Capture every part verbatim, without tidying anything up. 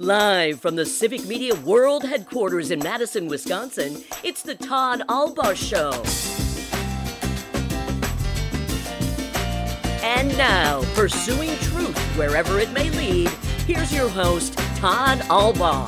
Live from the Civic Media World Headquarters in Madison, Wisconsin, it's the Todd Albaugh Show. And now, pursuing truth wherever it may lead, here's your host, Todd Albaugh.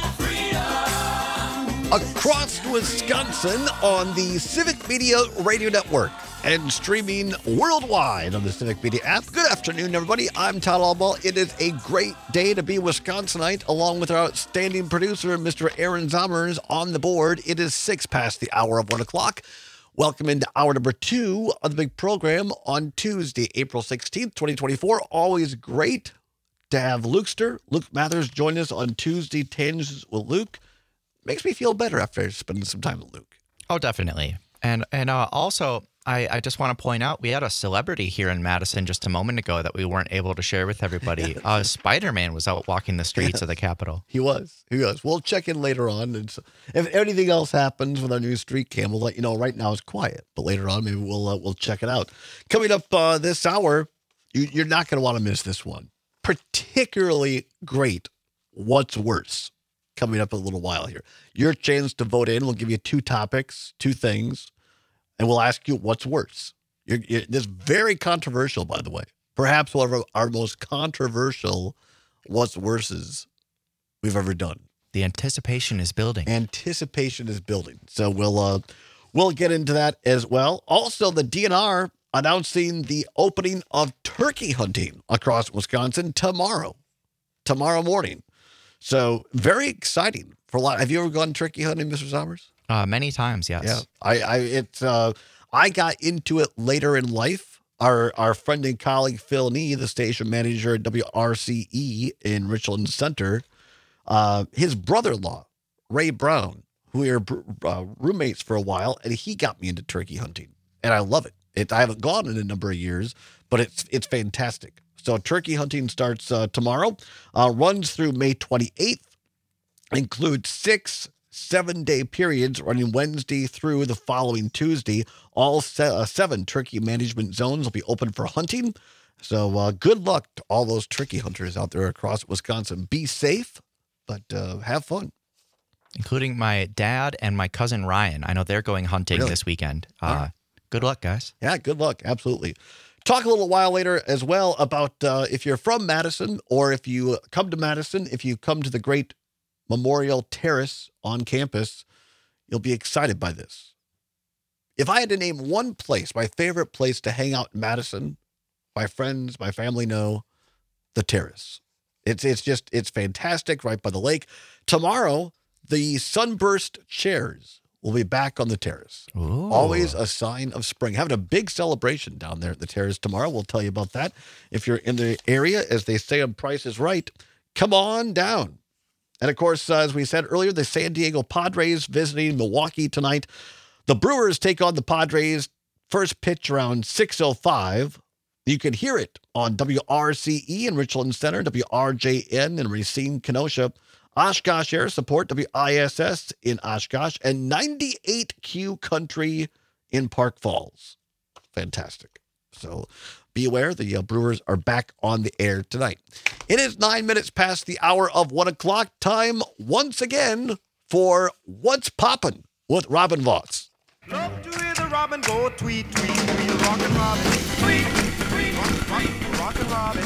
Across Wisconsin on the Civic Media Radio Network and streaming worldwide on the Civic Media app. Good afternoon, everybody. I'm Todd Albaugh. It is a great day to be a Wisconsinite, along with our outstanding producer, Mister Aaron Zommers, on the board. It is six past the hour of one o'clock. Welcome into hour number two of the big program on Tuesday, April sixteenth, twenty twenty-four. Always great to have Lukester, Luke Mathers, join us on Tuesday Tangents with Luke. Makes me feel better after spending some time with Luke. Oh, definitely. And and uh, also, I, I just want to point out, we had a celebrity here in Madison just a moment ago that we weren't able to share with everybody. Uh, Spider-Man was out walking the streets of the Capitol. He was. He was. We'll check in later on. And so if anything else happens with our new street cam, we'll let you know. Right now it's quiet, but later on maybe we'll uh, we'll check it out. Coming up uh, this hour, you, you're not going to want to miss this one. Particularly great. What's worse? Coming up in a little while here. Your chance to vote in. We'll give you two topics, two things, and we'll ask you what's worse. You're, you're, this is very controversial, by the way. Perhaps one of our most controversial what's worses we've ever done. The anticipation is building. Anticipation is building. So we'll uh, we'll get into that as well. Also, the D N R announcing the opening of turkey hunting across Wisconsin tomorrow, tomorrow morning. So very exciting for a lot. Have you ever gone turkey hunting, Mister Zommers? Uh, many times, yes. Yeah, I, I, it's, uh, I got into it later in life. Our, our friend and colleague Phil Nee, the station manager at W R C E in Richland Center, uh, his brother-in-law Ray Brown, who we were uh, roommates for a while, and he got me into turkey hunting, and I love it. It I haven't gone in a number of years, but it's it's fantastic. So turkey hunting starts uh, tomorrow, uh, runs through May twenty-eighth, includes six seven-day periods running Wednesday through the following Tuesday. All se- uh, seven turkey management zones will be open for hunting. So uh, good luck to all those turkey hunters out there across Wisconsin. Be safe, but uh, have fun. Including my dad and my cousin Ryan. I know they're going hunting Really? this weekend. Uh, All right. Good luck, guys. Yeah, good luck. Absolutely. Talk a little while later as well about uh, if you're from Madison or if you come to Madison, if you come to the great Memorial Terrace on campus, you'll be excited by this. If I had to name one place, my favorite place to hang out in Madison, my friends, my family know, the Terrace. It's it's just, it's fantastic right by the lake. Tomorrow, the Sunburst chairs will be back on the terrace. Ooh. Always a sign of spring. Having a big celebration down there at the terrace tomorrow. We'll tell you about that. If you're in the area, as they say on Price is Right, come on down. And of course, uh, as we said earlier, the San Diego Padres visiting Milwaukee tonight. The Brewers take on the Padres. First pitch around six oh five. You can hear it on W R C E in Richland Center, W R J N in Racine, Kenosha, Oshkosh Air Support, W I S S in Oshkosh, and ninety-eight Q Country in Park Falls. Fantastic. So be aware, the uh, Brewers are back on the air tonight. It is nine minutes past the hour of one o'clock. Time once again for What's Poppin' with Robin Voss. Love to hear the robin go tweet, tweet, tweet, rockin' robin, tweet, tweet, rockin', rockin', robin.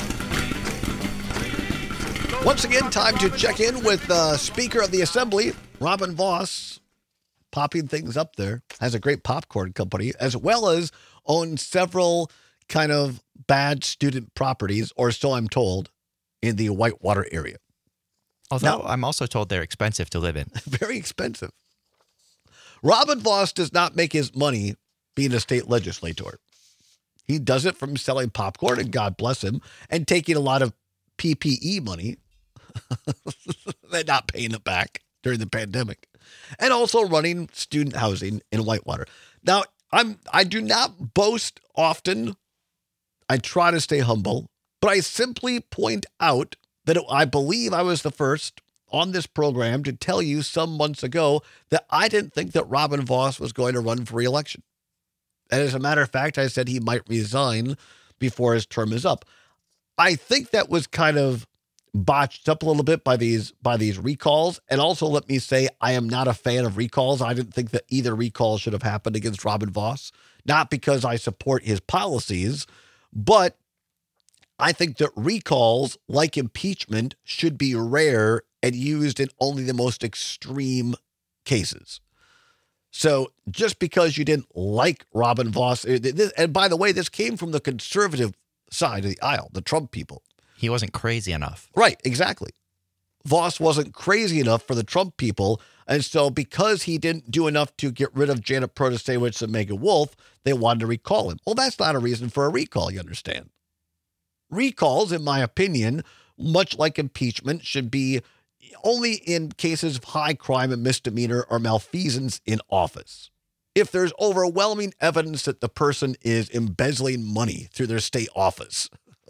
Once again, time to check in with uh, Speaker of the Assembly, Robin Voss, popping things up there. Has a great popcorn company, as well as owns several kind of bad student properties, or so I'm told, in the Whitewater area. Although Now- I'm also told they're expensive to live in. Very expensive. Robin Voss does not make his money being a state legislator. He does it from selling popcorn, and God bless him, and taking a lot of P P E money and not paying it back during the pandemic, and also running student housing in Whitewater. Now, I'm I do not boast often. I try to stay humble, but I simply point out that I believe I was the first on this program to tell you some months ago that I didn't think that Robin Voss was going to run for re-election. And as a matter of fact, I said he might resign before his term is up. I think that was kind of botched up a little bit by these by these recalls. And also, let me say, I am not a fan of recalls. I didn't think that either recall should have happened against Robin Vos, not because I support his policies, but I think that recalls, like impeachment, should be rare and used in only the most extreme cases. So just because you didn't like Robin Vos, and by the way, this came from the conservative side of the aisle, the Trump people. He wasn't crazy enough. Right, exactly. Vos wasn't crazy enough for the Trump people, and so because he didn't do enough to get rid of Janet Protasiewicz and Megan Wolf, they wanted to recall him. Well, that's not a reason for a recall, you understand. Recalls, in my opinion, much like impeachment, should be only in cases of high crime and misdemeanor or malfeasance in office. If there's overwhelming evidence that the person is embezzling money through their state office,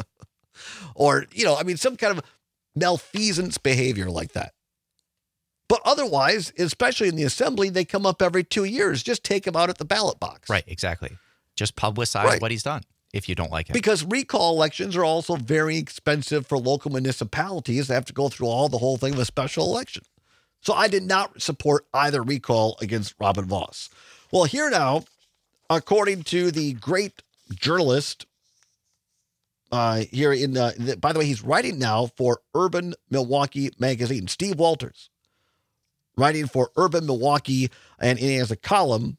or, you know, I mean, some kind of malfeasance behavior like that. But otherwise, especially in the assembly, they come up every two years. Just take him out at the ballot box. Right, exactly. Just publicize Right. what he's done if you don't like him. Because recall elections are also very expensive for local municipalities. They have to go through all the whole thing of a special election. So I did not support either recall against Robin Vos. Well, here now, according to the great journalist uh, here in the, the, by the way, he's writing now for Urban Milwaukee Magazine, Steve Walters, writing for Urban Milwaukee, and he has a column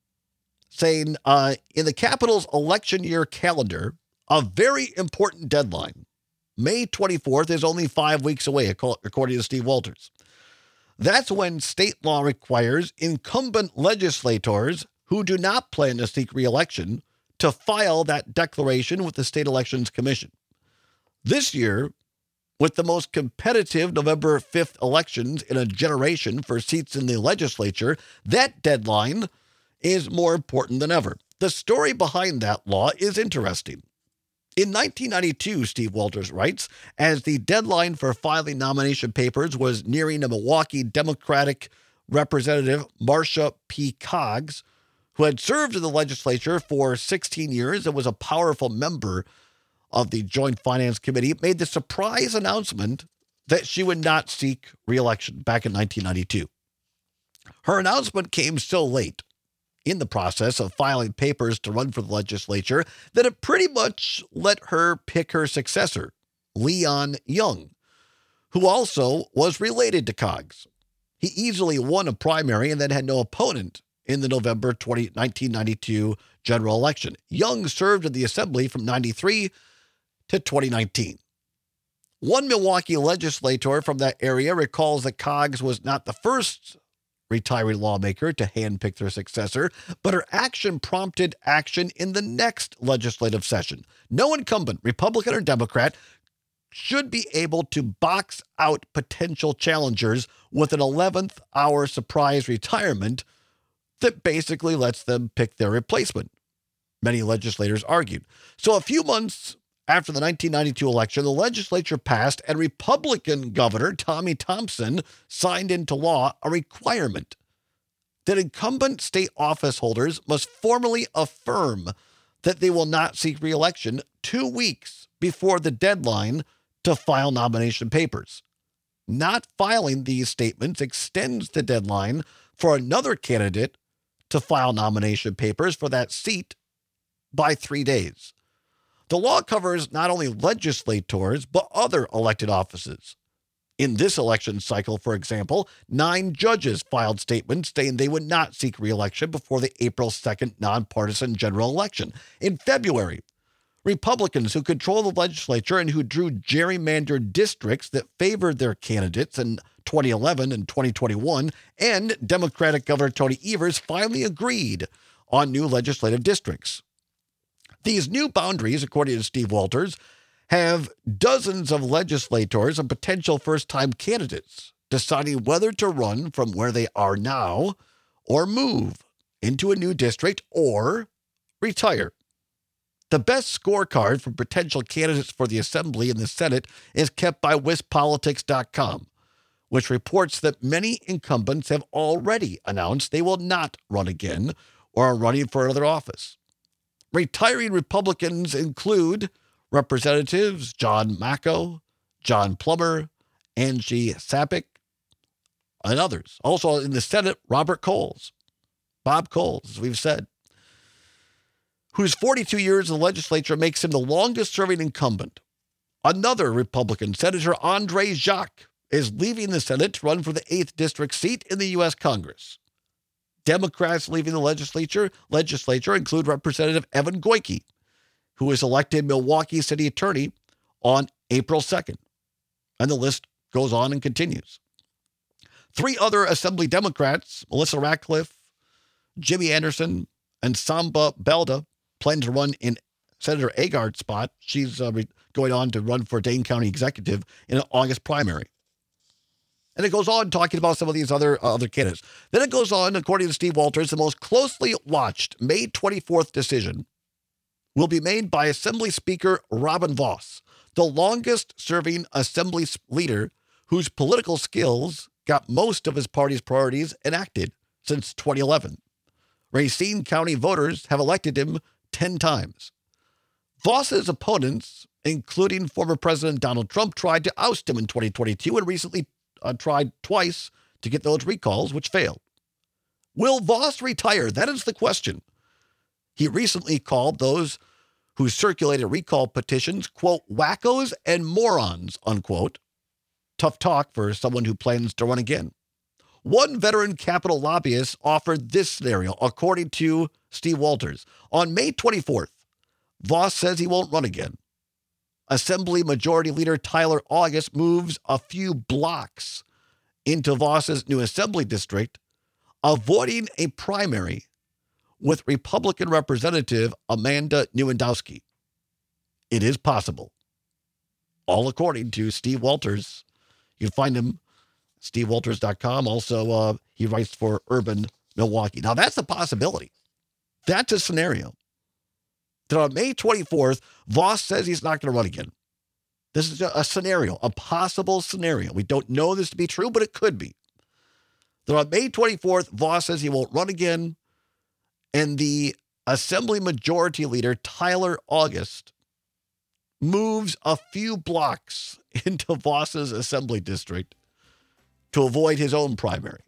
saying, uh, in the Capitol's election year calendar, a very important deadline, May twenty-fourth, is only five weeks away, according to Steve Walters. That's when state law requires incumbent legislators who do not plan to seek re-election to file that declaration with the State Elections Commission. This year, with the most competitive November fifth elections in a generation for seats in the legislature, that deadline is more important than ever. The story behind that law is interesting. In nineteen ninety-two, Steve Walters writes, as the deadline for filing nomination papers was nearing, a Milwaukee Democratic Representative, Marcia P. Coggs, who had served in the legislature for sixteen years and was a powerful member of the Joint Finance Committee, made the surprise announcement that she would not seek re-election back in nineteen ninety-two. Her announcement came so late in the process of filing papers to run for the legislature that it pretty much let her pick her successor, Leon Young, who also was related to Coggs. He easily won a primary and then had no opponent in the November nineteen ninety-two general election. Young served in the assembly from ninety-three to twenty nineteen. One Milwaukee legislator from that area recalls that Coggs was not the first retiring lawmaker to handpick their successor, but her action prompted action in the next legislative session. No incumbent, Republican or Democrat, should be able to box out potential challengers with an eleventh hour surprise retirement that basically lets them pick their replacement, many legislators argued. So a few months after the nineteen ninety-two election, the legislature passed, and Republican Governor Tommy Thompson signed into law a requirement that incumbent state office holders must formally affirm that they will not seek re-election two weeks before the deadline to file nomination papers. Not filing these statements extends the deadline for another candidate to file nomination papers for that seat by three days. The law covers not only legislators, but other elected offices. In this election cycle, for example, nine judges filed statements saying they would not seek re-election before the April second nonpartisan general election. In February, Republicans who control the legislature and who drew gerrymandered districts that favored their candidates in twenty eleven and twenty twenty-one, and Democratic Governor Tony Evers finally agreed on new legislative districts. These new boundaries, according to Steve Walters, have dozens of legislators and potential first-time candidates deciding whether to run from where they are now or move into a new district or retire. The best scorecard for potential candidates for the Assembly and the Senate is kept by Wisp Politics dot com, which reports that many incumbents have already announced they will not run again or are running for another office. Retiring Republicans include Representatives John Macco, John Plummer, Angie Sapik, and others. Also in the Senate, Robert Coles, Bob Coles, as we've said, whose forty-two years in the legislature makes him the longest-serving incumbent. Another Republican, Senator Andre Jacques, is leaving the Senate to run for the eighth District seat in the U S Congress. Democrats leaving the legislature legislature include Representative Evan Goyke, who was elected Milwaukee City Attorney on April second. And the list goes on and continues. Three other Assembly Democrats, Melissa Ratcliffe, Jimmy Anderson, and Samba Belda, plan to run in Senator Agard's spot. She's uh, going on to run for Dane County Executive in an August primary. And it goes on talking about some of these other uh, other candidates. Then it goes on, according to Steve Walters, the most closely watched May twenty-fourth decision will be made by Assembly Speaker Robin Vos, the longest-serving Assembly leader whose political skills got most of his party's priorities enacted since twenty eleven. Racine County voters have elected him ten times. Vos's opponents, including former President Donald Trump, tried to oust him in twenty twenty-two and recently uh, tried twice to get those recalls, which failed. Will Vos retire? That is the question. He recently called those who circulated recall petitions, quote, wackos and morons, unquote. Tough talk for someone who plans to run again. One veteran Capitol lobbyist offered this scenario, according to Steve Walters. On May twenty-fourth, Vos says he won't run again. Assembly Majority Leader Tyler August moves a few blocks into Vos's new Assembly district, avoiding a primary with Republican Representative Amanda Newandowski. It is possible. All according to Steve Walters. You can find him, steve walters dot com. Also, uh, he writes for Urban Milwaukee. Now, that's a possibility. That's a scenario. That on May twenty-fourth, Vos says he's not going to run again. This is a scenario, a possible scenario. We don't know this to be true, but it could be. That on May twenty-fourth, Vos says he won't run again, and the Assembly Majority Leader, Tyler August, moves a few blocks into Vos's Assembly District to avoid his own primary.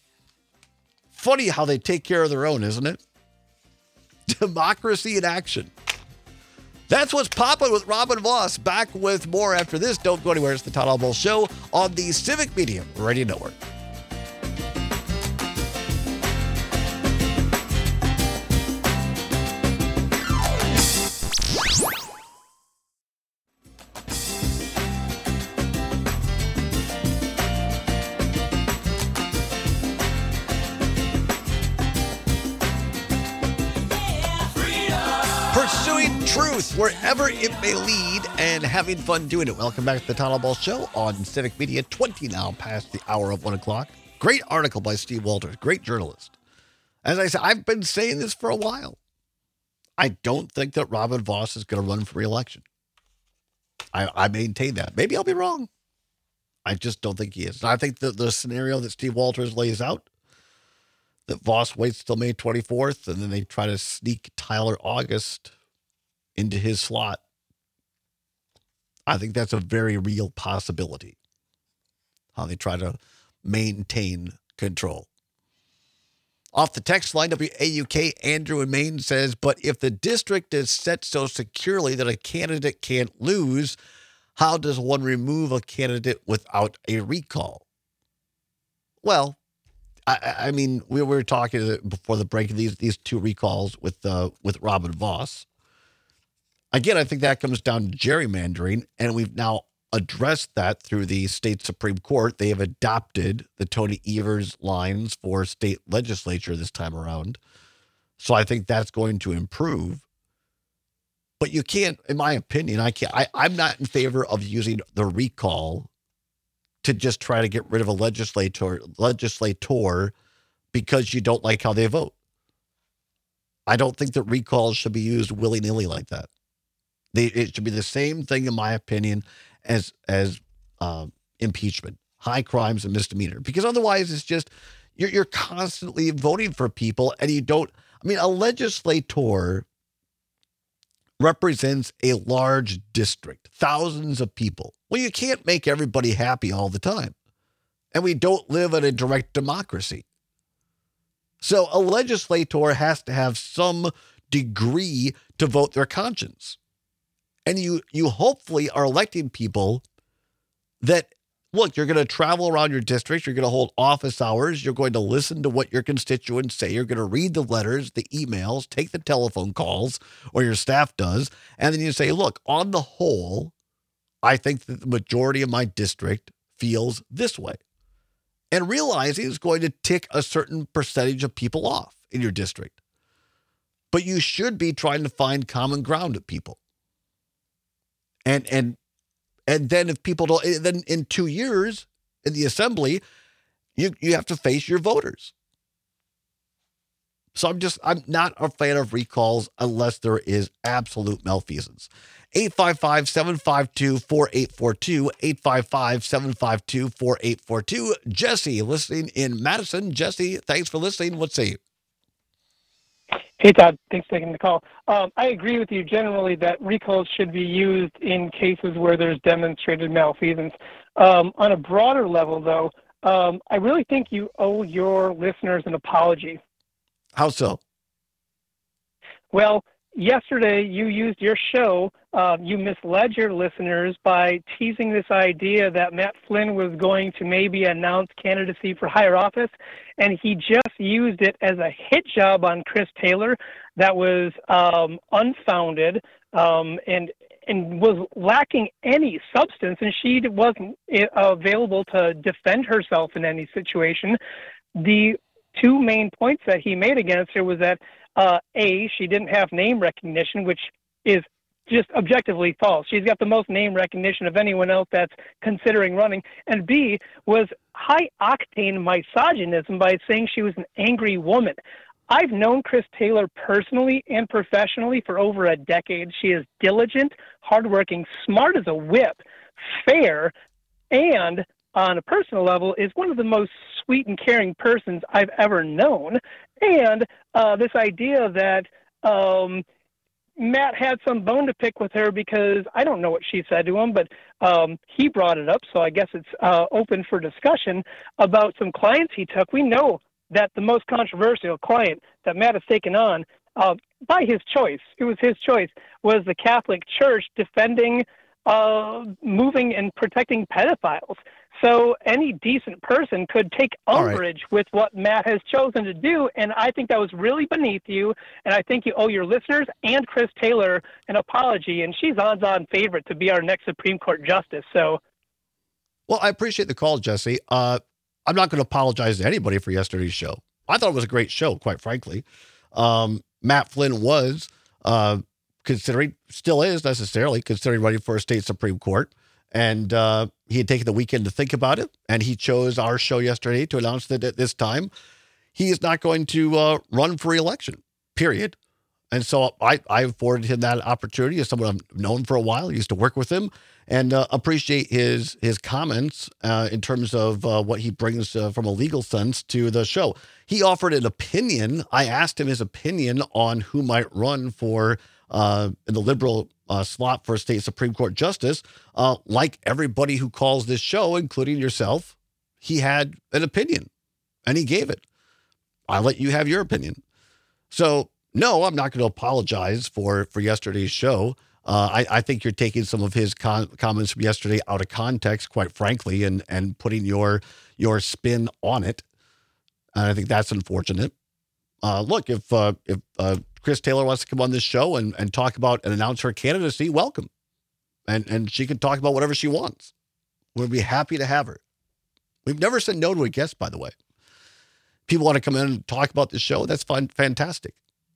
Funny how they take care of their own, isn't it? Democracy in action. That's what's popping with Robin Vos. Back with more after this. Don't go anywhere. It's the Todd Albaugh Show on the Civic Media Radio Network. Pursuing truth wherever it may lead and having fun doing it. Welcome back to the Todd Albaugh Show on Civic Media, twenty now past the hour of one o'clock. Great article by Steve Walters, great journalist. As I said, I've been saying this for a while. I don't think that Robin Vos is going to run for re-election. I, I maintain that. Maybe I'll be wrong. I just don't think he is. And I think that the scenario that Steve Walters lays out, that Vos waits till May twenty-fourth, and then they try to sneak Tyler August into his slot. I think that's a very real possibility. How they try to maintain control. Off the text line, W A U K, Andrew in Maine says, but if the district is set so securely that a candidate can't lose, how does one remove a candidate without a recall? Well, I, I mean, we were talking before the break of these these two recalls with uh, with Robin Vos. Again, I think that comes down to gerrymandering, and we've now addressed that through the state Supreme Court. They have adopted the Tony Evers lines for state legislature this time around. So I think that's going to improve. But you can't, in my opinion, I can't, I, I'm not in favor of using the recall to just try to get rid of a legislator, legislator because you don't like how they vote. I don't think that recalls should be used willy-nilly like that. They, it should be the same thing, in my opinion, as as uh, impeachment, high crimes and misdemeanor. Because otherwise, it's just you're you're constantly voting for people, and you don't. I mean, a legislator represents a large district, thousands of people. Well, you can't make everybody happy all the time. And we don't live in a direct democracy. So a legislator has to have some degree to vote their conscience. And you you hopefully are electing people that, look, you're going to travel around your district, you're going to hold office hours, you're going to listen to what your constituents say, you're going to read the letters, the emails, take the telephone calls, or your staff does, and then you say, look, on the whole, I think that the majority of my district feels this way. And realizing it's going to tick a certain percentage of people off in your district. But you should be trying to find common ground with people. And and and then if people don't, then in two years in the assembly, you you have to face your voters. So I'm just, I'm not a fan of recalls unless there is absolute malfeasance. eight five five, seven five two, four eight four two, eight five five, seven five two, four eight four two. Jesse, listening in Madison. Jesse, thanks for listening. What say you? Hey, Todd. Thanks for taking the call. Um, I agree with you generally that recalls should be used in cases where there's demonstrated malfeasance. Um, on a broader level, though, um, I really think you owe your listeners an apology. How so? Well, yesterday you used your show, uh, you misled your listeners by teasing this idea that Matt Flynn was going to maybe announce candidacy for higher office, and he just used it as a hit job on Chris Taylor that was um, unfounded um, and and was lacking any substance, and she wasn't available to defend herself in any situation. The two main points that he made against her was that, uh, A, she didn't have name recognition, which is just objectively false. She's got the most name recognition of anyone else that's considering running. And B, was high-octane misogynism by saying she was an angry woman. I've known Chris Taylor personally and professionally for over a decade. She is diligent, hardworking, smart as a whip, fair, and on a personal level, is one of the most sweet and caring persons I've ever known. And uh, this idea that um, Matt had some bone to pick with her because I don't know what she said to him, but um, he brought it up, so I guess it's uh, open for discussion about some clients he took. We know that the most controversial client that Matt has taken on, uh, by his choice, it was his choice, was the Catholic Church defending, uh, moving and protecting pedophiles. So any decent person could take umbrage right. with what Matt has chosen to do, and I think that was really beneath you, and I think you owe your listeners and Chris Taylor an apology, and she's odds-on favorite to be our next Supreme Court justice. So, well, I appreciate the call, Jesse. Uh, I'm not going to apologize to anybody for yesterday's show. I thought it was a great show, quite frankly. Um, Matt Flynn was uh, considering, still is necessarily, considering running for a state Supreme Court. And uh, he had taken the weekend to think about it, and he chose our show yesterday to announce that at this time he is not going to uh, run for re-election, period. And so I, I afforded him that opportunity as someone I've known for a while. I used to work with him and uh, appreciate his his comments uh, in terms of uh, what he brings uh, from a legal sense to the show. He offered an opinion. I asked him his opinion on who might run for uh, in the liberal uh, slot for a state Supreme Court justice. Uh, like everybody who calls this show, including yourself, he had an opinion and he gave it. I'll let you have your opinion. So, no, I'm not going to apologize for, for yesterday's show. Uh, I, I think you're taking some of his con- comments from yesterday out of context, quite frankly, and, and putting your your spin on it. And I think that's unfortunate. Uh, look, if uh, if uh, Chris Taylor wants to come on this show and, and talk about and announce her candidacy, welcome. And and she can talk about whatever she wants. We'll be happy to have her. We've never said no to a guest, by the way. People want to come in and talk about this show. That's fun, fantastic.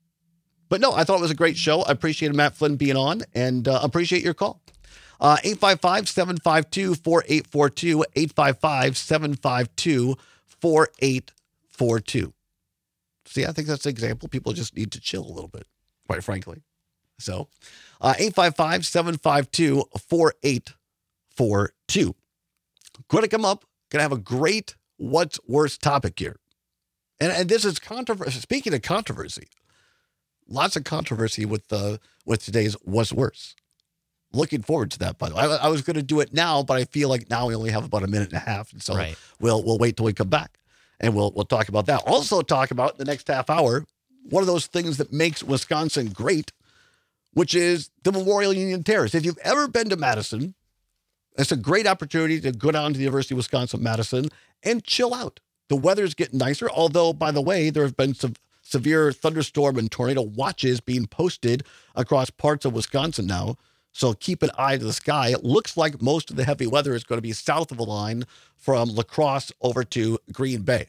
But no, I thought it was a great show. I appreciated Matt Flynn being on and uh, appreciate your call. Uh, eight five five, seven five two, four eight four two, eight five five, seven five two, four eight four two. See, I think that's an example. People just need to chill a little bit, quite frankly. So uh, eight five five, seven five two, four eight four two. Going to come up, going to have a great what's worse topic here. And, and this is controversy. Speaking of controversy, lots of controversy with the with today's What's Worse. Looking forward to that, by the way. I, I was going to do it now, but I feel like now we only have about a minute and a half, and so Right. we'll we'll wait till we come back, and we'll we'll talk about that. Also, talk about the next half hour one of those things that makes Wisconsin great, which is the Memorial Union Terrace. If you've ever been to Madison, it's a great opportunity to go down to the University of Wisconsin-Madison and chill out. The weather's getting nicer, although, by the way, there have been some severe thunderstorm and tornado watches being posted across parts of Wisconsin now. So keep an eye to the sky. It looks like most of the heavy weather is going to be south of the line from La Crosse over to Green Bay.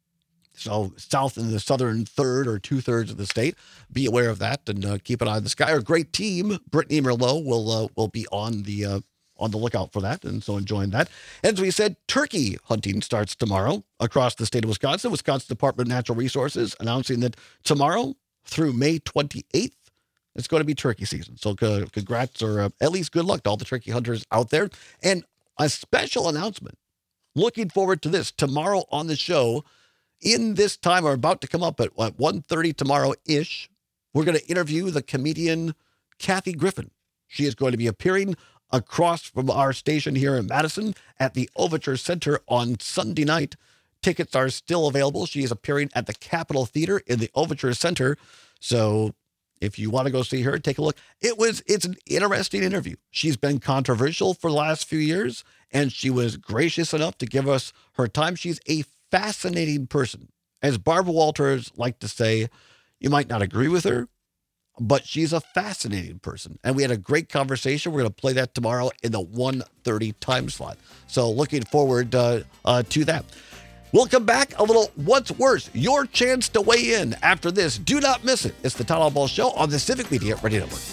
So south in the southern third or two-thirds of the state. Be aware of that and uh, keep an eye on the sky. Our great team, Brittany Merlot, will uh, will be on the uh, on the lookout for that, and so enjoying that. As we said, turkey hunting starts tomorrow across the state of Wisconsin. Wisconsin Department of Natural Resources announcing that tomorrow through May twenty-eighth, it's going to be turkey season. So uh, congrats, or uh, at least good luck to all the turkey hunters out there. And a special announcement. Looking forward to this tomorrow on the show. In this time, we're about to come up at what, one thirty tomorrow-ish. We're going to interview the comedian Kathy Griffin. She is going to be appearing across from our station here in Madison at the Overture Center on Sunday night. Tickets are still available. She is appearing at the Capitol Theater in the Overture Center. So if you want to go see her, take a look. It was, it's an interesting interview. She's been controversial for the last few years, and she was gracious enough to give us her time. She's a fascinating person. As Barbara Walters liked to say, you might not agree with her, but she's a fascinating person. And we had a great conversation. We're going to play that tomorrow in the one thirty time slot. So looking forward uh, uh, to that. We'll come back a little What's Worse, your chance to weigh in after this. Do not miss it. It's the Todd Ball Show on the Civic Media Radio Network.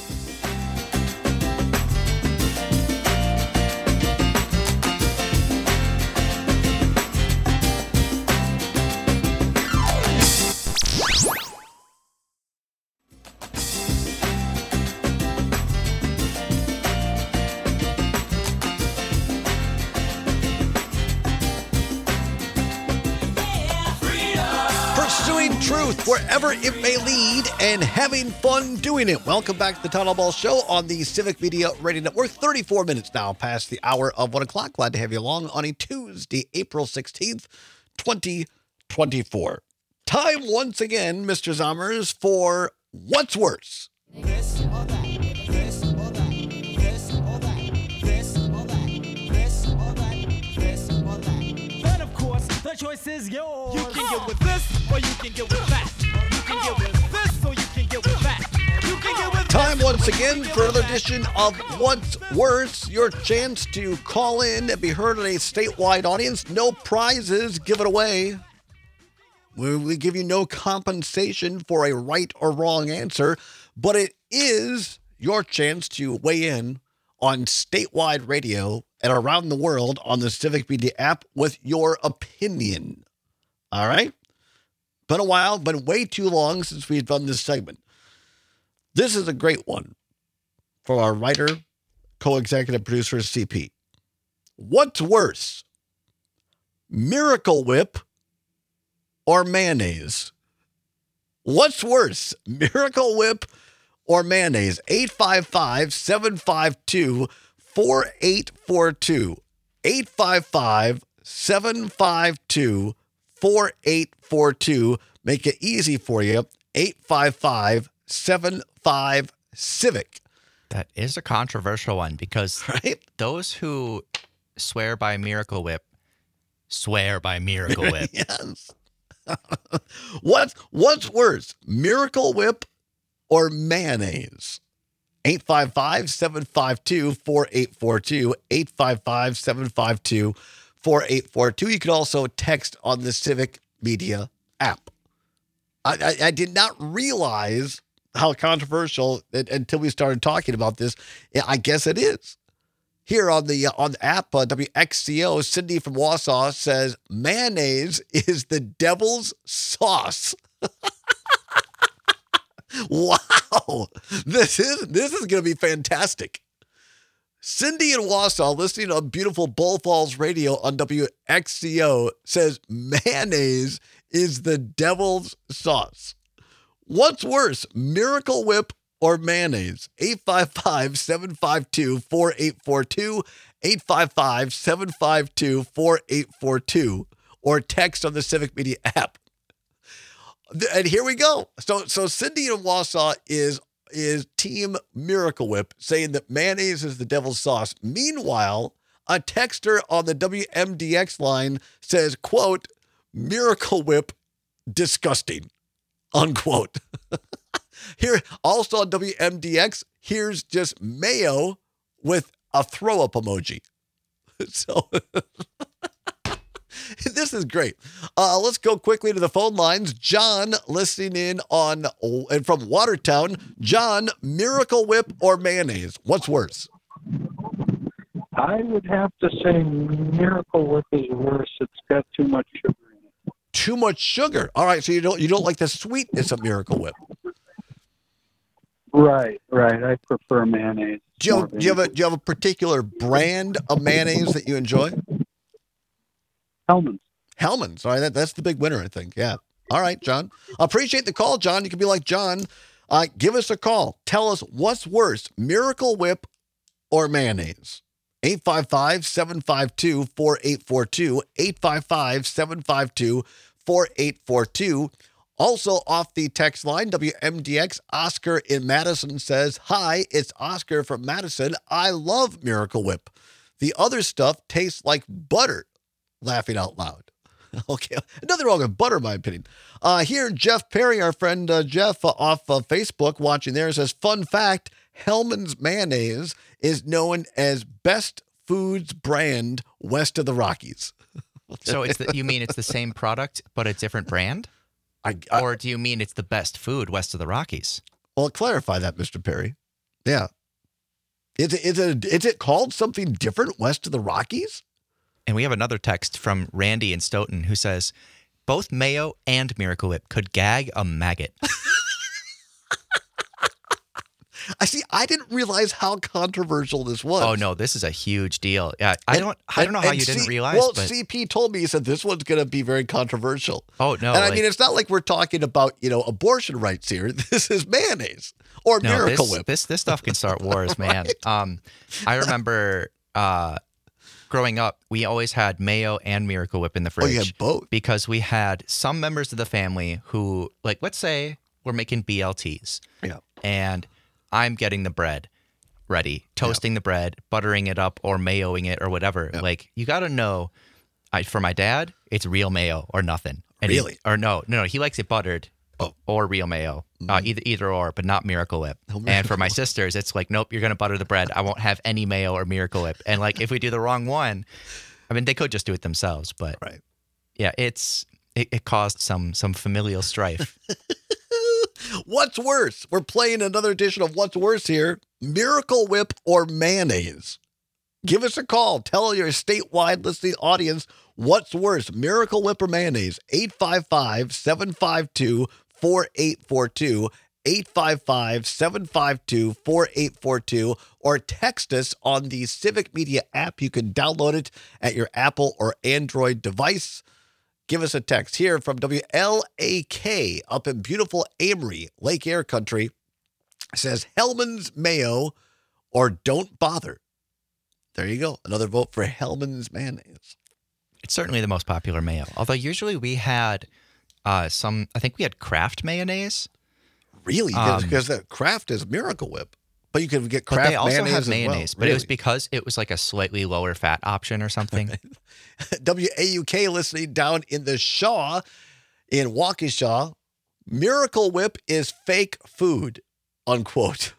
Truth wherever it may lead and having fun doing it. Welcome back to the Todd Ball Show on the Civic Media Radio Network. thirty-four minutes now past the hour of one o'clock. Glad to have you along on a Tuesday, April sixteenth, twenty twenty-four. Time once again, Mister Zommers, for What's Worse. This or that, this or that, this or that, this or that, this or that, this or that. Then of course, the choice is yours. You can get with this or you can get with that. You can get with this or you can get with that. You can get with Time once again for another edition of What's Worse, your chance to call in and be heard on a statewide audience. No prizes given away. We, we give you no compensation for a right or wrong answer, but it is your chance to weigh in on statewide radio and around the world on the Civic Media app with your opinion. All right? Been a while, been way too long since we've done this segment. This is a great one for our writer, co-executive producer, C P. What's worse, Miracle Whip or mayonnaise? What's worse, Miracle Whip or mayonnaise? eight five five, seven five two, four eight four two. eight five five, seven five two, four eight four two. Make it easy for you. eight five five, seven five, CIVIC. That is a controversial one because Right? those who swear by Miracle Whip swear by Miracle Whip. Yes. What's what's worse, Miracle Whip or mayonnaise? eight five five, seven five two, four eight four two. eight five five, seven five two, four eight four two. You can also text on the Civic Media app. I, I, I did not realize how controversial it, until we started talking about this. Yeah, I guess it is. Here on the uh, on the app, uh, W X C O, Cindy from Wausau says mayonnaise is the devil's sauce. Wow, this is this is going to be fantastic. Cindy in Wausau, listening on beautiful Bull Falls Radio on W X C O, says mayonnaise is the devil's sauce. What's worse, Miracle Whip or mayonnaise? eight five five, seven five two, four eight four two, eight five five, seven five two, four eight four two, or text on the Civic Media app. And here we go. So so Cindy in Wausau is is Team Miracle Whip, saying that mayonnaise is the devil's sauce. Meanwhile, a texter on the W M D X line says, quote, Miracle Whip, disgusting, unquote. Here, also on W M D X, here's just mayo with a throw-up emoji. So this is great. Uh, let's go quickly to the phone lines. John, listening in on and from Watertown. John, Miracle Whip or mayonnaise? What's worse? I would have to say Miracle Whip is worse. It's got too much sugar in it. Too much sugar. All right, so you don't you don't like the sweetness of Miracle Whip. Right, right. I prefer mayonnaise. Do you, more have, than- do you have a do you have a particular brand of mayonnaise that you enjoy? Hellman's. Hellman's. All right, that, that's the big winner, I think. Yeah. All right, John. Appreciate the call, John. You can be like John. Uh, give us a call. Tell us what's worse, Miracle Whip or mayonnaise. eight five five, seven five two, four eight four two, eight five five, seven five two, four eight four two. Also off the text line, W M D X, Oscar in Madison says, hi, it's Oscar from Madison. I love Miracle Whip. The other stuff tastes like butter. Laughing out loud. Okay, nothing wrong with butter, in my opinion. Uh, here, Jeff Perry, our friend uh, Jeff uh, off uh, Facebook, watching there, says, fun fact, Hellman's mayonnaise is known as Best Foods brand west of the Rockies. So it's the, you mean it's the same product, but a different brand? I, I, Or do you mean it's the best food west of the Rockies? well, clarify that, Mister Perry. Yeah. Is it, is it, is it called something different west of the Rockies? And we have another text from Randy in Stoughton who says, both mayo and Miracle Whip could gag a maggot. I see. I didn't realize how controversial this was. Oh no, this is a huge deal. Yeah, I don't, I don't know how And you didn't C- realize. Well, but, C P told me, he said this one's going to be very controversial. oh no, and I like- mean, it's not like we're talking about, you know, abortion rights here. This is mayonnaise or no, Miracle this, Whip. This this stuff can start wars, man. Um, I remember uh, growing up, we always had mayo and Miracle Whip in the Oh, fridge you had both. because we had some members of the family who, like, let's say we're making B L Ts, Yeah. and I'm getting the bread ready, toasting the bread, buttering it up, or mayoing it, or whatever. Yeah. Like, you got to know. I, for my dad, it's real mayo or nothing. And he- Really? or no, no, no. He likes it buttered. Oh. Or real mayo, uh, either either or, but not Miracle Whip. No and Miracle for my Whip. sisters, it's like, nope, you're gonna butter the bread. I won't have any mayo or Miracle Whip. And like, if we do the wrong one, I mean, they could just do it themselves, but Right. yeah, it's it, it caused some some familial strife. What's worse? We're playing another edition of What's Worse here. Miracle Whip or mayonnaise? Give us a call. Tell your statewide listening audience what's worse, Miracle Whip or mayonnaise. eight five five, seven five two, four eight four two, eight five five, seven five two, four eight four two, or text us on the Civic Media app. You can download it at your Apple or Android device. Give us a text here from W L A K up in beautiful Amory, Lake Air Country. It says Hellman's Mayo or don't bother. There you go. Another vote for Hellman's mayonnaise. It's certainly the most popular mayo. Although usually we had uh, some, I think we had Kraft mayonnaise. Really? Um, Because the Kraft is Miracle Whip. But you can get But Kraft they also mayonnaise have as mayonnaise, well. but it was Really? because it was like a slightly lower fat option or something. W A U K listening down in the Shaw, in Waukesha. Miracle Whip is fake food, unquote.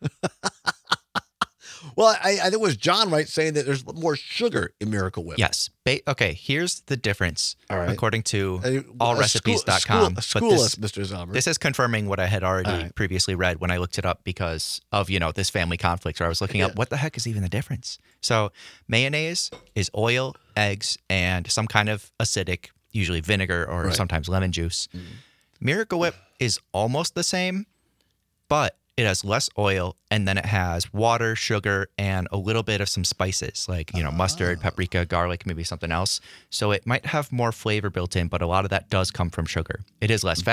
Well, I, I think it was John, right, saying that there's more sugar in Miracle Whip. Yes. Ba- okay, here's the difference All right. according to Uh, all uh, recipes dot school- com. School, school but this, us, Mister Zomer. this is confirming what I had already All right. previously read when I looked it up because of, you know, this family conflict where I was looking Yeah. up what the heck is even the difference. So mayonnaise is oil, eggs, and some kind of acidic, usually vinegar or Right. sometimes lemon juice. Mm. Miracle Whip is almost the same, but it has less oil, and then it has water, sugar, and a little bit of some spices like, you know, mustard, paprika, garlic, maybe something else. So it might have more flavor built in, but a lot of that does come from sugar. It is less fatty,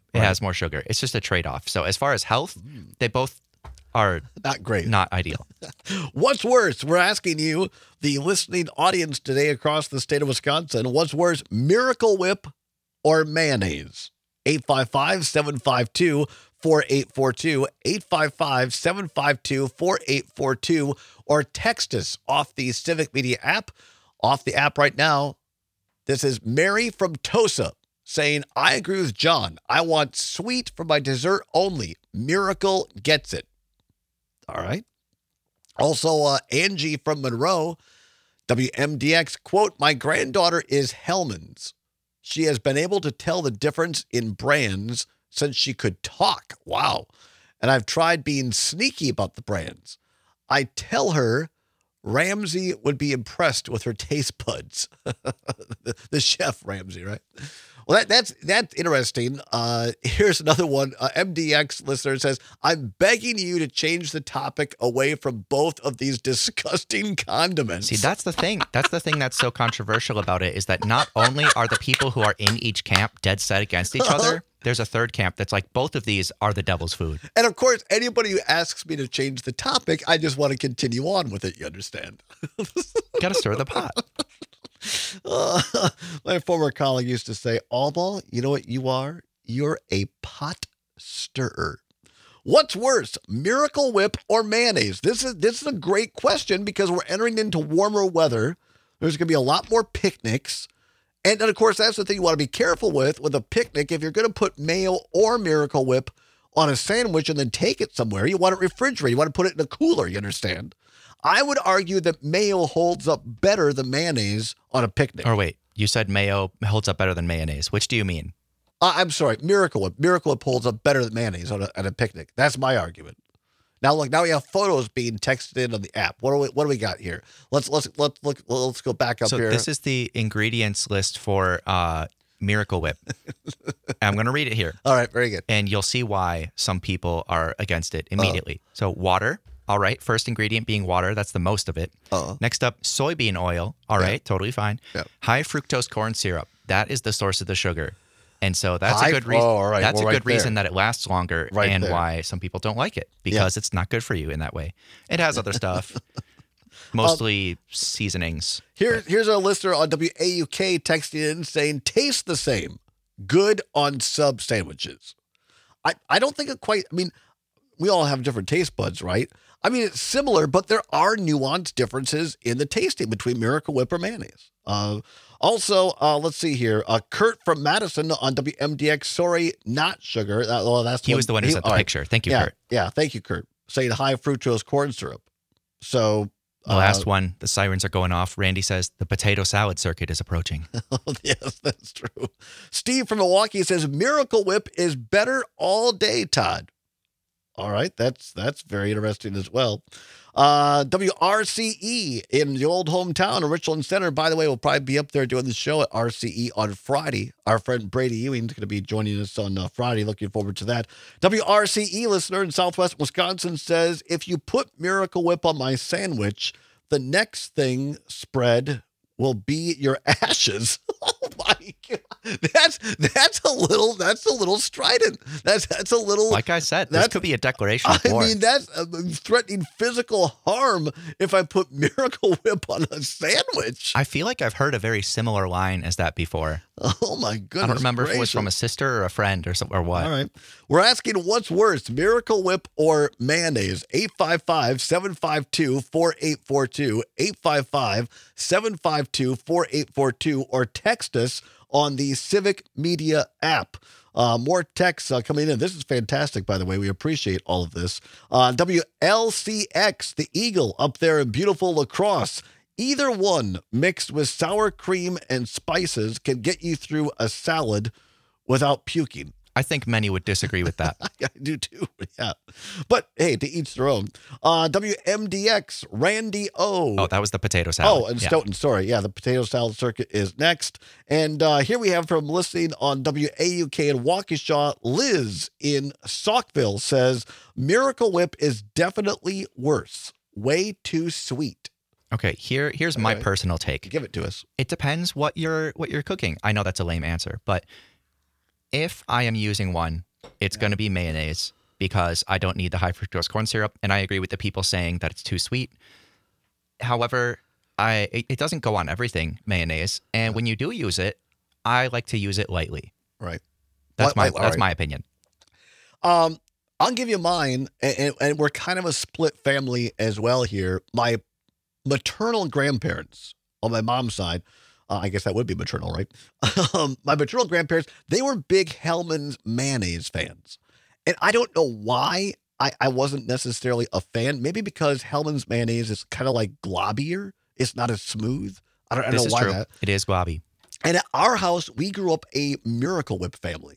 It Right. has more sugar. It's just a trade-off. So as far as health, they both are Not great. not ideal. What's worse? We're asking you, the listening audience today across the state of Wisconsin, what's worse, Miracle Whip or mayonnaise? eight five five, seven five two, four eight four two, eight five five, seven five two, four eight four two, or text us off the Civic Media app. Off the app right now, this is Mary from Tosa saying, I agree with John. I want sweet for my dessert only. Miracle gets it. All right. Also, uh, Angie from Monroe, W M D X, quote, my granddaughter is Hellman's. She has been able to tell the difference in brands since she could talk. Wow. And I've tried being sneaky about the brands. I tell her Ramsey would be impressed with her taste buds. the, the chef Ramsey, right? Well, that, that's that's interesting. Uh, here's another one. Uh, M D X listener says, I'm begging you to change the topic away from both of these disgusting condiments. See, that's the thing. That's the thing that's so controversial about it is that not only are the people who are in each camp dead set against each other, there's a third camp that's like both of these are the devil's food. And of course, anybody who asks me to change the topic, I just want to continue on with it. You understand? Got to stir the pot. Uh, my former colleague used to say, Allball, you know what you are? You're a pot stirrer. What's worse, Miracle Whip or mayonnaise? This is this is a great question because we're entering into warmer weather. There's going to be a lot more picnics. And, and of course, that's the thing you want to be careful with, with a picnic. If you're going to put mayo or Miracle Whip on a sandwich and then take it somewhere, you want it refrigerated. You want to put it in a cooler, you understand? I would argue that mayo holds up better than mayonnaise on a picnic. Or wait, you said mayo holds up better than mayonnaise. Which do you mean? Uh, I'm sorry, Miracle Whip. Miracle Whip holds up better than mayonnaise on a, at a picnic. That's my argument. Now look, now we have photos being texted in on the app. What do we what do we got here? Let's let's let's look let's go back up so here. This is the ingredients list for uh, Miracle Whip. I'm going to read it here. All right, very good. And you'll see why some people are against it immediately. Uh, so water. All right. First ingredient being water. That's the most of it. Uh-uh. Next up, soybean oil. All Yeah. right. Totally fine. Yeah. High fructose corn syrup. That is the source of the sugar. And so that's High- a good reason. oh, all right. That's Well, a right good reason there. that it lasts longer Right and there. why some people don't like it because it's not good for you in that way. It has other stuff, mostly seasonings. Here, here's our listener on W A U K texting in saying, taste the same. Good on sub sandwiches. I, I don't think it quite, I mean, we all have different taste buds, right? I mean, it's similar, but there are nuanced differences in the tasting between Miracle Whip or mayonnaise. Uh, also, uh, let's see here. Uh, Kurt from Madison on W M D X, sorry, not sugar. Uh, well, that's He was the one who he- sent the all right. picture. Thank you, yeah, Kurt. Yeah, thank you, Kurt. Saying high fructose corn syrup. So, The last one, the sirens are going off. Randy says the potato salad circuit is approaching. yes, that's true. Steve from Milwaukee says Miracle Whip is better all day, Todd. All right, that's that's very interesting as well. Uh, W R C E in the old hometown of Richland Center. By the way, we'll probably be up there doing the show at R C E on Friday. Our friend Brady Ewing's going to be joining us on uh, Friday. Looking forward to that. W R C E listener in Southwest Wisconsin says, if you put Miracle Whip on my sandwich, the next thing spread will be your ashes. Oh my God. That's that's a little that's a little strident. That's that's a little Like I said, this That's- could be a declaration of I war. mean, that's uh, threatening physical harm if I put Miracle Whip on a sandwich. I feel like I've heard a very similar line as that before. Oh my goodness. I don't remember if it was from a gracious. sister or a friend or something or what. All right. We're asking what's worse, Miracle Whip or mayonnaise? eight five five, seven five two, four eight four two, eight five five, seven five two, four eight four two, or text us on the Civic Media app. Uh, more texts uh, coming in. This is fantastic, by the way. We appreciate all of this. Uh, W L C X, the Eagle, up there in beautiful La Crosse. Either one mixed with sour cream and spices can get you through a salad without puking. I think many would disagree with that. I do too. Yeah. But hey, to each their own. Uh, W M D X, Randy O. Oh, that was the potato salad. Oh, and Yeah. Stoughton, sorry. Yeah, the potato salad circuit is next. And uh, here we have from listening on W A U K in Waukesha, Liz in Saukville says, Miracle Whip is definitely worse. Way too sweet. Okay, here here's my right. personal take. Give it to us. It depends what you're what you're cooking. I know that's a lame answer, but if I am using one, it's going to be mayonnaise because I don't need the high fructose corn syrup. And I agree with the people saying that it's too sweet. However, I it, it doesn't go on everything, mayonnaise. And when you do use it, I like to use it lightly. Right. That's Well, my all that's right. my opinion. Um, I'll give you mine, and, and, and we're kind of a split family as well here. My maternal grandparents on my mom's side, uh, I guess that would be maternal, right? um, my maternal grandparents, they were big Hellman's mayonnaise fans. And I don't know why I, I wasn't necessarily a fan. Maybe because Hellman's mayonnaise is kind of like globbier. It's not as smooth. I don't, I don't This know is why true. that. It is globby. And at our house, we grew up a Miracle Whip family.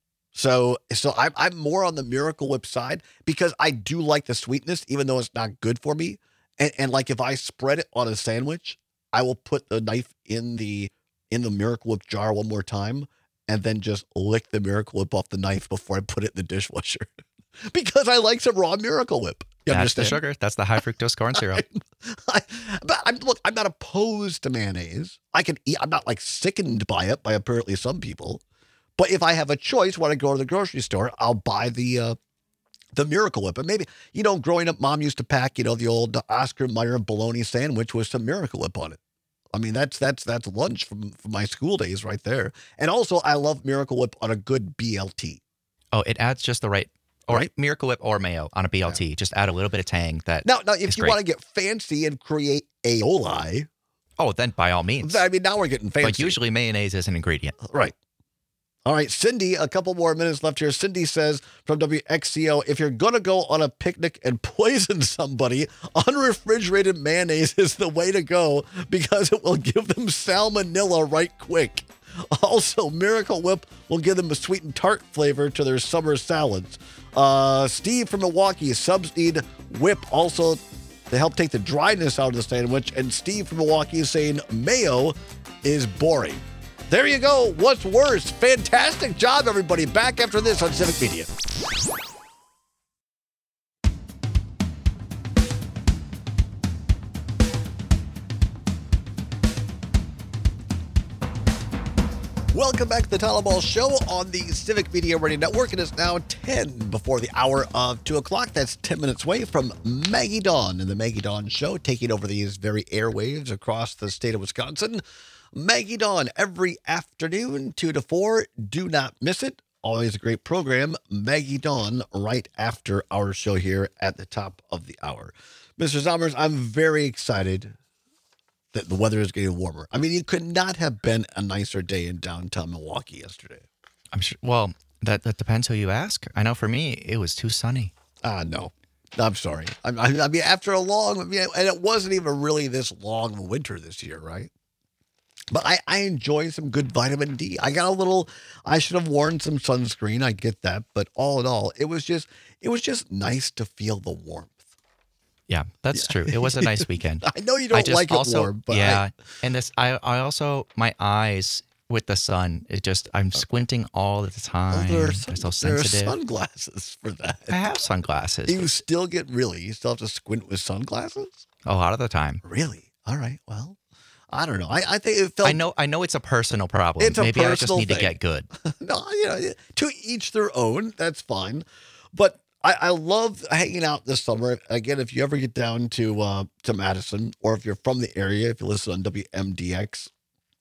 So, so I'm, I'm more on the Miracle Whip side because I do like the sweetness, even though it's not good for me. And, and like if I spread it on a sandwich, I will put the knife in the in the Miracle Whip jar one more time, and then just lick the Miracle Whip off the knife before I put it in the dishwasher, because I like some raw Miracle Whip. You That's the understand? sugar. That's the high fructose corn syrup. I, but I'm, look, I'm not opposed to mayonnaise. I can eat. I'm not like sickened by it, by apparently some people. But if I have a choice when I go to the grocery store, I'll buy the uh, the Miracle Whip. And maybe, you know, growing up, Mom used to pack, you know, the old Oscar Mayer bologna sandwich with some Miracle Whip on it. I mean, that's that's that's lunch from, from my school days right there. And also, I love Miracle Whip on a good B L T. Oh, it adds just the right, or Right. Miracle Whip or mayo on a B L T. Just add a little bit of tang. That Now, now, if is you great. want to get fancy and create aioli, Oh, then by all means. I mean, now we're getting fancy. But usually mayonnaise is an ingredient. Right. All right, Cindy, a couple more minutes left here. Cindy says from W X C O, if you're going to go on a picnic and poison somebody, unrefrigerated mayonnaise is the way to go because it will give them salmonella right quick. Also, Miracle Whip will give them a sweet and tart flavor to their summer salads. Uh, Steve from Milwaukee, subs need whip also to help take the dryness out of the sandwich. And Steve from Milwaukee is saying mayo is boring. There you go. What's worse? Fantastic job, everybody. Back after this on Civic Media. Welcome back to the Tyler Ball Show on the Civic Media Radio Network. It is now ten before the hour of two o'clock. That's ten minutes away from Maggie Dawn and the Maggie Dawn Show, taking over these very airwaves across the state of Wisconsin. Maggie Dawn every afternoon, two to four. Do not miss it. Always a great program. Maggie Dawn right after our show here at the top of the hour. Mister Zommers, I'm very excited that the weather is getting warmer. I mean, it could not have been a nicer day in downtown Milwaukee yesterday. I'm sure. Well, that, that depends who you ask. I know for me, it was too sunny. Ah, no. I'm sorry. I, I, I mean, after a long, I mean, and it wasn't even really this long of a winter this year, right? But I, I enjoy some good vitamin D. I got a little, I should have worn some sunscreen. I get that. But all in all, it was just, it was just nice to feel the warmth. Yeah, that's true. It was a nice weekend. I know you don't I just like also, it warm, but yeah. I, and this, I, I also, my eyes with the sun, it just, I'm squinting all the time. there are, They're sun, so there are sensitive. sunglasses for that. I have sunglasses You still get really, you still have to squint with sunglasses? a lot of the time. Really? All right. Well, I don't know. I, I think it felt. I know, I know it's a personal problem. It's a Maybe I just personal need to thing. get good. No, you know, to each their own. That's fine. But I, I love hanging out this summer. Again, if you ever get down to uh, to Madison, or if you're from the area, if you listen on W M D X,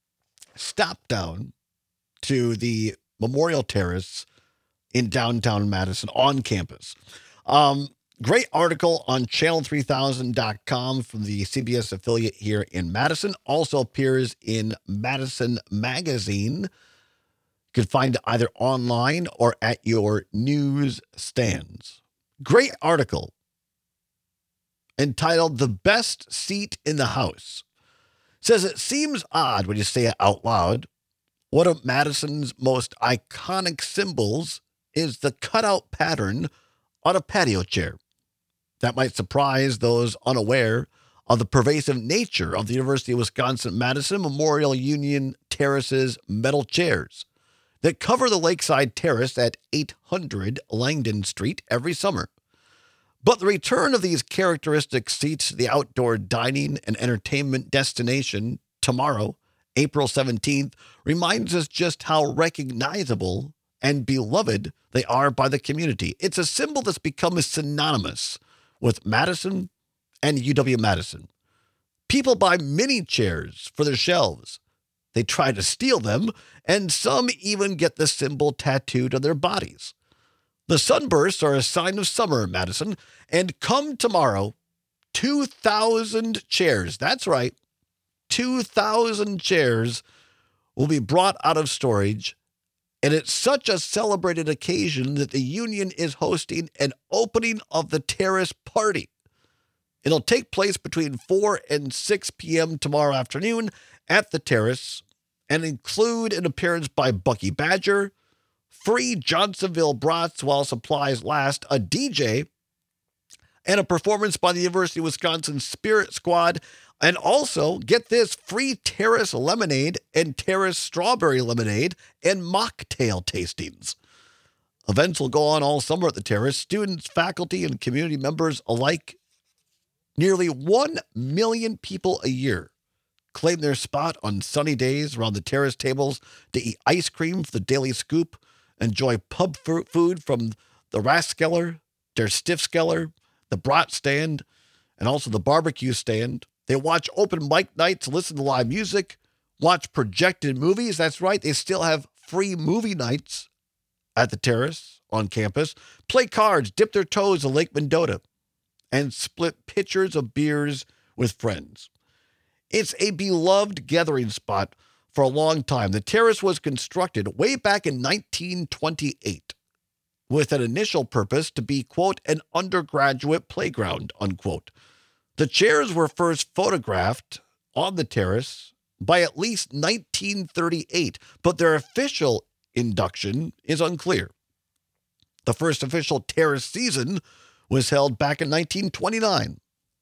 stop down to the Memorial Terrace in downtown Madison on campus. Um, great article on channel three thousand dot com from the C B S affiliate here in Madison. Also appears in Madison Magazine. You can find it either online or at your news stands. Great article entitled The Best Seat in the House. Says it seems odd when you say it out loud. One of Madison's most iconic symbols is the cutout pattern on a patio chair. That might surprise those unaware of the pervasive nature of the University of Wisconsin-Madison Memorial Union Terrace's metal chairs that cover the lakeside terrace at eight hundred Langdon Street every summer. But the return of these characteristic seats to the outdoor dining and entertainment destination tomorrow, April seventeenth, reminds us just how recognizable and beloved they are by the community. It's a symbol that's become synonymous with Madison and U W-Madison. People buy mini chairs for their shelves. They try to steal them, and some even get the symbol tattooed on their bodies. The sunbursts are a sign of summer in Madison, and come tomorrow, two thousand chairs, that's right, two thousand chairs will be brought out of storage, and it's such a celebrated occasion that the union is hosting an opening of the Terrace party. It'll take place between four and six p.m. tomorrow afternoon at the Terrace and include an appearance by Bucky Badger, free Johnsonville brats while supplies last, a D J, and a performance by the University of Wisconsin Spirit Squad, and also, get this, free Terrace lemonade and Terrace strawberry lemonade and mocktail tastings. Events will go on all summer at the Terrace. Students, faculty, and community members alike. Nearly one million people a year claim their spot on sunny days around the Terrace tables to eat ice cream for the Daily Scoop, enjoy pub f- food from the Raskeller, Der Stiffskeller, the Brat Stand, and also the barbecue stand. They watch open mic nights, listen to live music, watch projected movies. That's right, they still have free movie nights at the Terrace on campus, play cards, dip their toes in Lake Mendota, and split pitchers of beers with friends. It's a beloved gathering spot for a long time. The Terrace was constructed way back in nineteen twenty-eight with an initial purpose to be, quote, an undergraduate playground, unquote. The chairs were first photographed on the Terrace by at least nineteen thirty-eight, but their official induction is unclear. The first official Terrace season was held back in nineteen twenty-nine.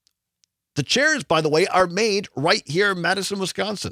The chairs, by the way, are made right here in Madison, Wisconsin.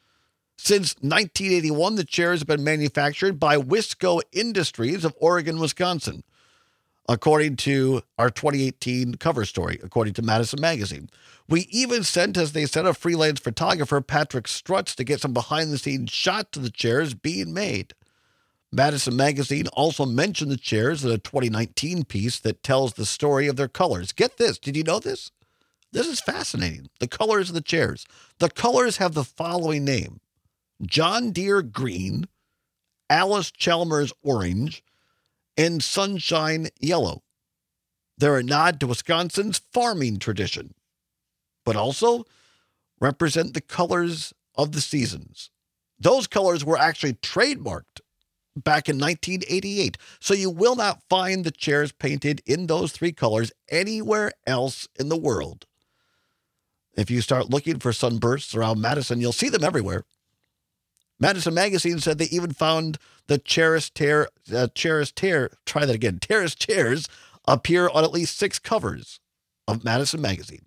Since nineteen eighty-one, the chairs have been manufactured by Wisco Industries of Oregon, Wisconsin, according to our twenty eighteen cover story, according to Madison Magazine. We even sent, as they said, a freelance photographer, Patrick Strutz, to get some behind-the-scenes shots of the chairs being made. Madison Magazine also mentioned the chairs in a twenty nineteen piece that tells the story of their colors. Get this. Did you know this? This is fascinating. The colors of the chairs. The colors have the following name: John Deere green, Alice Chalmers orange, and Sunshine yellow. They're a nod to Wisconsin's farming tradition, but also represent the colors of the seasons. Those colors were actually trademarked back in nineteen eighty-eight, so you will not find the chairs painted in those three colors anywhere else in the world. If you start looking for sunbursts around Madison, you'll see them everywhere. Madison Magazine said they even found the Terrace Tear, uh, Terrace Tear, try that again, Terrace chairs appear on at least six covers of Madison Magazine.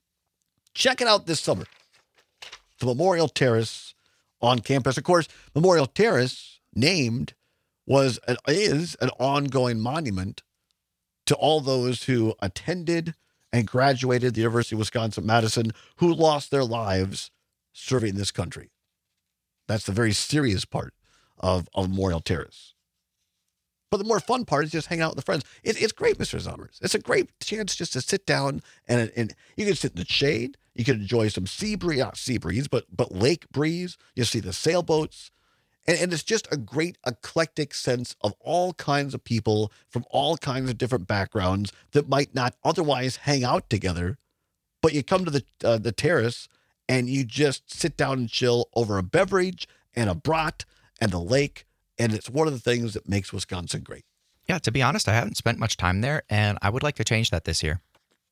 Check it out this summer. The Memorial Terrace on campus. Of course, Memorial Terrace, named, was an, is an ongoing monument to all those who attended and graduated the University of Wisconsin-Madison who lost their lives serving this country. That's the very serious part of, of Memorial Terrace. But the more fun part is just hang out with the friends. It, it's great, Mister Zommers. It's a great chance just to sit down and, and you can sit in the shade. You can enjoy some sea breeze, not sea breeze, but, but lake breeze. You see the sailboats. And, and it's just a great eclectic sense of all kinds of people from all kinds of different backgrounds that might not otherwise hang out together. But you come to the uh, the terrace and you just sit down and chill over a beverage and a brat and the lake. And it's one of the things that makes Wisconsin great. Yeah, to be honest, I haven't spent much time there, and I would like to change that this year.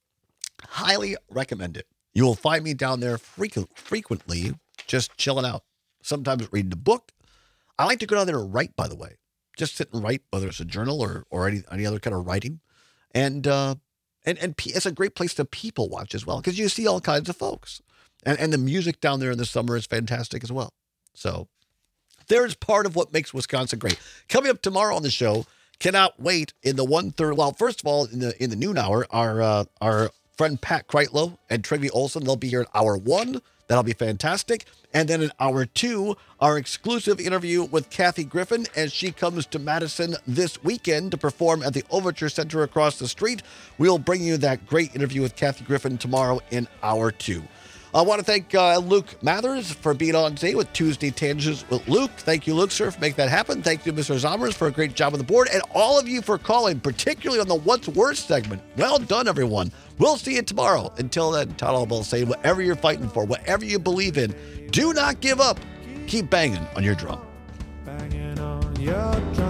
Highly recommend it. You will find me down there frequent, frequently, just chilling out. Sometimes reading a book. I like to go down there and write, by the way. Just sit and write, whether it's a journal or, or any, any other kind of writing. And uh, and and it's a great place to people watch as well, because you see all kinds of folks. And, and the music down there in the summer is fantastic as well. So there's part of what makes Wisconsin great. Coming up tomorrow on the show, cannot wait in the one third. Well, first of all, in the in the noon hour, our uh, our friend Pat Kreitlow and Trivy Olson. They'll be here in hour one. That'll be fantastic. And then in hour two, our exclusive interview with Kathy Griffin as she comes to Madison this weekend to perform at the Overture Center across the street. We'll bring you that great interview with Kathy Griffin tomorrow in hour two. I want to thank uh, Luke Mathers for being on today with Tuesday Tangents with Luke. Thank you, Luke, sir, for making that happen. Thank you, Mister Zommers, for a great job on the board. And all of you for calling, particularly on the What's Worse segment. Well done, everyone. We'll see you tomorrow. Until then, Todd Albaugh saying, whatever you're fighting for, whatever you believe in, do not give up. Keep banging on your drum. Banging on your drum.